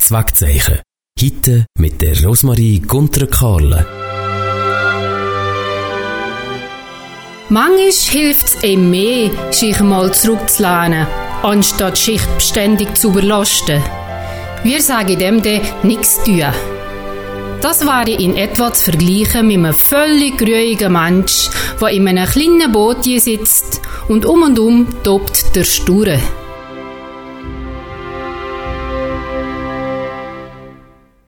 Schwarz Wegzeichen. Heute mit der Rosmarie Gunter-Karle. Manchmal hilft es einem mehr, sich mal zurückzulehnen, anstatt sich beständig zu überlasten. Wir sagen dem nichts tun. Das wäre in etwa zu vergleichen mit einem völlig ruhigen Mensch, der in einem kleinen Boot sitzt und um tobt der Sture.